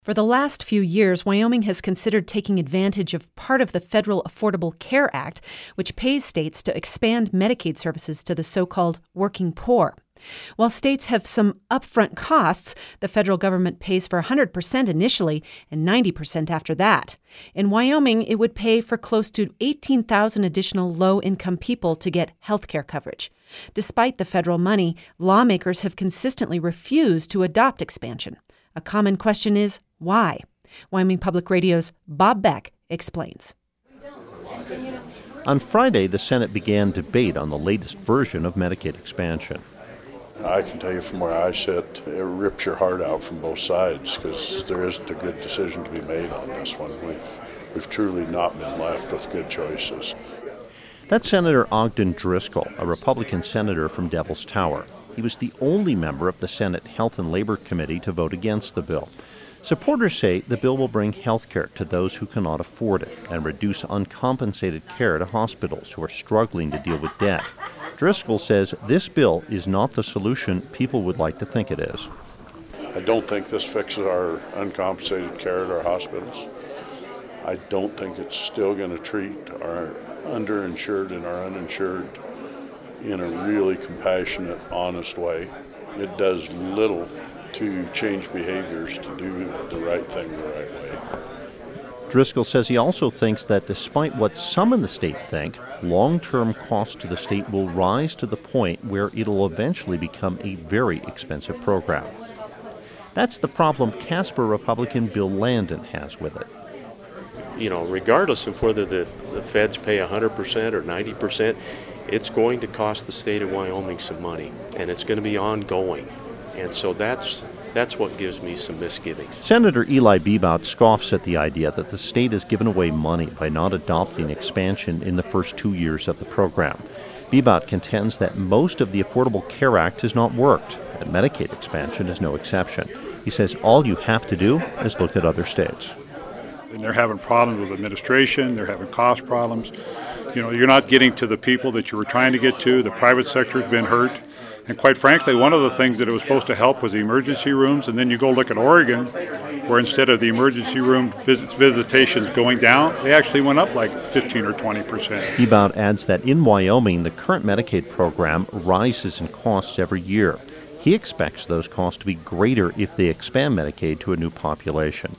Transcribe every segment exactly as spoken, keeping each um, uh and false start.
For the last few years, Wyoming has considered taking advantage of part of the federal Affordable Care Act, which pays states to expand Medicaid services to the so-called working poor. While states have some upfront costs, the federal government pays for one hundred percent initially and ninety percent after that. In Wyoming, it would pay for close to eighteen thousand additional low-income people to get health care coverage. Despite the federal money, lawmakers have consistently refused to adopt expansion. A common question is, why? Wyoming Public Radio's Bob Beck explains. On Friday, the Senate began debate on the latest version of Medicaid expansion. I can tell you from where I sit, it rips your heart out from both sides because there isn't a good decision to be made on this one. We've, we've truly not been left with good choices. That's Senator Ogden Driscoll, a Republican senator from Devil's Tower. He was the only member of the Senate Health and Labor Committee to vote against the bill. Supporters say the bill will bring health care to those who cannot afford it and reduce uncompensated care to hospitals who are struggling to deal with debt. Driscoll says this bill is not the solution people would like to think it is. I don't think this fixes our uncompensated care at our hospitals. I don't think it's still going to treat our underinsured and our uninsured in a really compassionate, honest way. It does little to change behaviors to do the right thing the right way. Driscoll says he also thinks that despite what some in the state think, long-term costs to the state will rise to the point where it'll eventually become a very expensive program. That's the problem Casper Republican Bill Landon has with it. You know, regardless of whether the, the feds pay one hundred percent or ninety percent, it's going to cost the state of Wyoming some money, and it's going to be ongoing. And so that's that's what gives me some misgivings. Senator Eli Bebout scoffs at the idea that the state has given away money by not adopting expansion in the first two years of the program. Bebout contends that most of the Affordable Care Act has not worked, and Medicaid expansion is no exception. He says all you have to do is look at other states. And they're having problems with administration, they're having cost problems. You know, you're not getting to the people that you were trying to get to. The private sector's been hurt. And quite frankly, one of the things that it was supposed to help was the emergency rooms. And then you go look at Oregon, where instead of the emergency room vis- visitations going down, they actually went up like fifteen or twenty percent. Bebout adds that in Wyoming, the current Medicaid program rises in costs every year. He expects those costs to be greater if they expand Medicaid to a new population.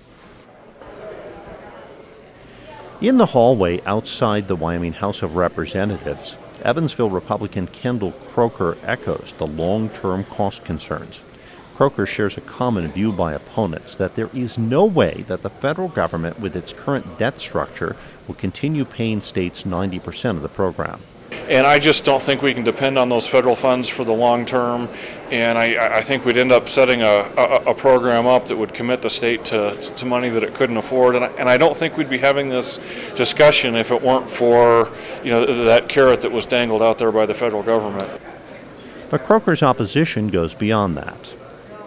In the hallway outside the Wyoming House of Representatives, Evansville Republican Kendall Croker echoes the long-term cost concerns. Croker shares a common view by opponents that there is no way that the federal government, with its current debt structure, will continue paying states ninety percent of the program. And I just don't think we can depend on those federal funds for the long term. And I, I think we'd end up setting a, a, a program up that would commit the state to, to money that it couldn't afford. And I, and I don't think we'd be having this discussion if it weren't for, you know, that carrot that was dangled out there by the federal government. But Croker's opposition goes beyond that.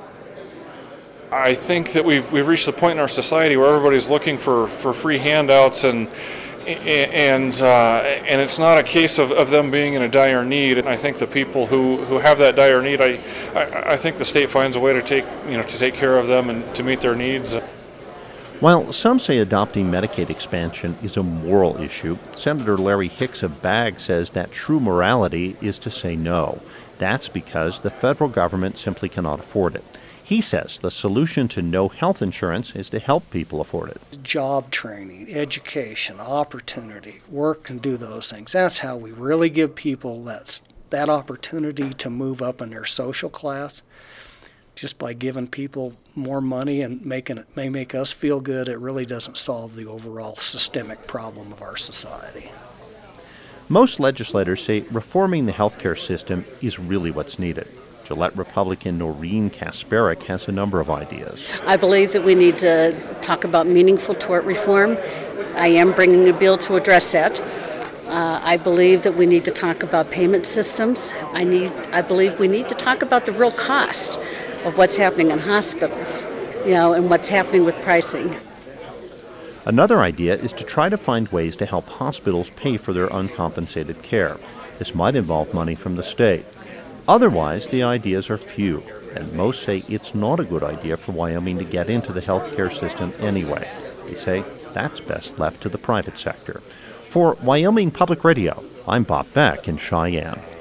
I think that we've we've reached the point in our society where everybody's looking for, for free handouts and And uh, and it's not a case of, of them being in a dire need. And I think the people who, who have that dire need, I, I I think the state finds a way to take you know to take care of them and to meet their needs. While some say adopting Medicaid expansion is a moral issue, Senator Larry Hicks of Bagg says that true morality is to say no. That's because the federal government simply cannot afford it. He says the solution to no health insurance is to help people afford it. Job training, education, opportunity, work and do those things. That's how we really give people that, that opportunity to move up in their social class. Just by giving people more money and making it may make us feel good, it really doesn't solve the overall systemic problem of our society. Most legislators say reforming the healthcare system is really what's needed. Gillette Republican Noreen Kasperek has a number of ideas. I believe that we need to talk about meaningful tort reform. I am bringing a bill to address that. Uh, I believe that we need to talk about payment systems. I need. I believe we need to talk about the real cost of what's happening in hospitals, you know, and what's happening with pricing. Another idea is to try to find ways to help hospitals pay for their uncompensated care. This might involve money from the state. Otherwise, the ideas are few, and most say it's not a good idea for Wyoming to get into the healthcare system anyway. They say that's best left to the private sector. For Wyoming Public Radio, I'm Bob Beck in Cheyenne.